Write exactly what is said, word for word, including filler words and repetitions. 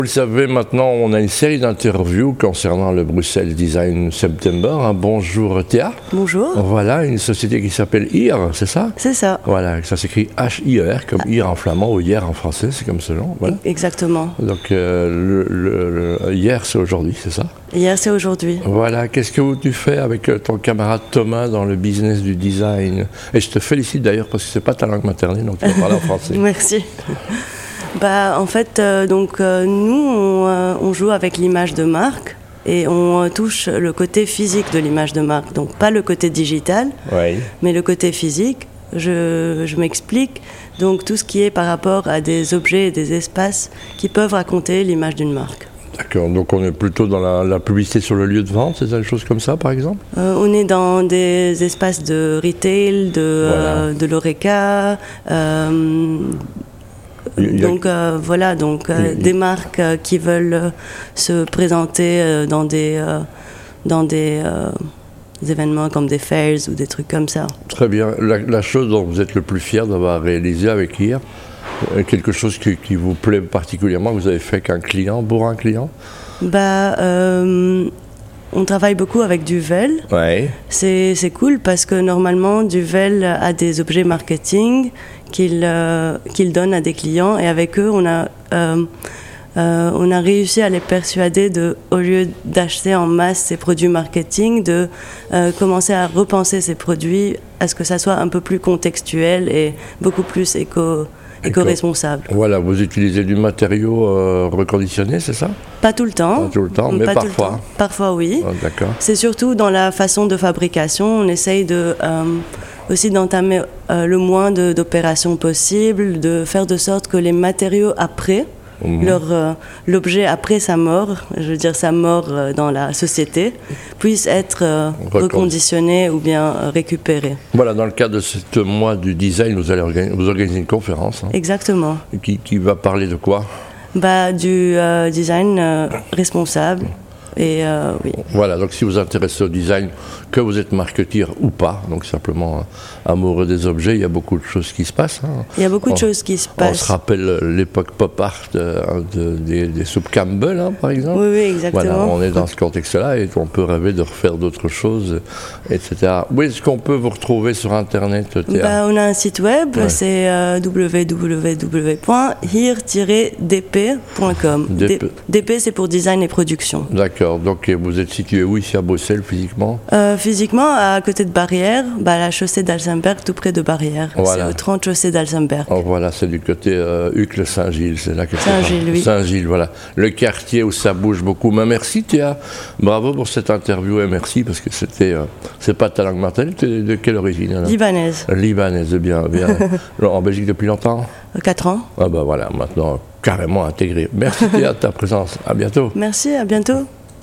Vous le savez, maintenant, on a une série d'interviews concernant le Bruxelles Design September. Hein, bonjour Théa. Bonjour. Voilà, une société qui s'appelle I R, c'est ça? C'est ça. Voilà, ça s'écrit H I E R, comme I R en flamand ou hier en français, c'est comme ce nom. Voilà. Exactement. Donc, euh, le, le, le, hier, c'est aujourd'hui, c'est ça? Hier, c'est aujourd'hui. Voilà, qu'est-ce que tu fais avec ton camarade Thomas dans le business du design? Et je te félicite d'ailleurs parce que c'est pas ta langue maternelle, donc tu vas parler en français. Merci. Bah, en fait, euh, donc, euh, nous, on, euh, on joue avec l'image de marque et on euh, touche le côté physique de l'image de marque. Donc, pas le côté digital, oui. mais le côté physique. Je, je m'explique. Donc, tout ce qui est par rapport à des objets et des espaces qui peuvent raconter l'image d'une marque. D'accord, donc on est plutôt dans la, la publicité sur le lieu de vente, c'est des choses comme ça, par exemple? euh, On est dans des espaces de retail, de, voilà. euh, de l'Horeca, euh, donc euh, voilà, donc euh, des marques euh, qui veulent euh, se présenter euh, dans des euh, dans des, euh, des événements comme des fairs ou des trucs comme ça. Très bien. La, la chose dont vous êtes le plus fier d'avoir réalisé avec I R, euh, quelque chose qui, qui vous plaît particulièrement, que vous avez fait qu'un client, pour un client? Bah, euh, on travaille beaucoup avec Duvel. Ouais. C'est, c'est cool parce que normalement, Duvel a des objets marketing qu'il, euh, qu'il donne à des clients et avec eux, on a, euh, euh, on a réussi à les persuader de, au lieu d'acheter en masse ces produits marketing, de euh, commencer à repenser ces produits à ce que ça soit un peu plus contextuel et beaucoup plus éco éco-responsable. Voilà, vous utilisez du matériau euh, reconditionné, c'est ça? Pas tout le temps. Pas tout le temps, mais Pas parfois. Tout le temps. Parfois, oui. Oh, d'accord. C'est surtout dans la façon de fabrication. On essaye de, euh, aussi d'entamer euh, le moins de, d'opérations possibles, de faire de sorte que les matériaux après, Mmh. Leur, euh, l'objet après sa mort, je veux dire sa mort euh, dans la société, puisse être euh, reconditionné ou bien euh, récupéré. Voilà, dans le cadre de ce mois du design, vous allez organiser, vous organisez une conférence. Hein, Exactement. Qui, qui va parler de quoi? Bah, du euh, design euh, responsable. Et euh, oui. Voilà, donc si vous vous intéressez au design, que vous êtes marketeur ou pas, donc simplement euh, amoureux des objets, il y a beaucoup de choses qui se passent. Hein. Il y a beaucoup on, de choses qui se passent. On se rappelle l'époque pop art euh, de, des, des soupes Campbell, hein, par exemple. Oui, oui, exactement. Voilà, on est dans ce contexte-là et on peut rêver de refaire d'autres choses, et cetera. Où est-ce qu'on peut vous retrouver sur Internet, Théa? Bah, on a un site web, ouais. C'est euh, w w w point hir tiret d p point com. D P, D P c'est pour design et production. D'accord. Donc vous êtes situé où ici à Bruxelles physiquement? euh, Physiquement à côté de Barrière, bah, la chaussée d'Alsemberg, tout près de Barrière. Voilà. C'est au trente chaussée d'Alsemberg. Oh, voilà, c'est du côté euh, Uccle-Saint-Gilles, c'est là que Saint-Gilles, oui. Saint-Gilles, voilà. Le quartier où ça bouge beaucoup. Mais merci Théa, bravo pour cette interview et merci parce que c'était, euh, c'est pas ta langue maternelle, tu es de quelle origine alors? Libanaise. Libanaise, bien, bien. En Belgique depuis longtemps? Quatre ans. Ah bah voilà, maintenant carrément intégré. Merci Théa de ta présence, à bientôt. Merci, à bientôt.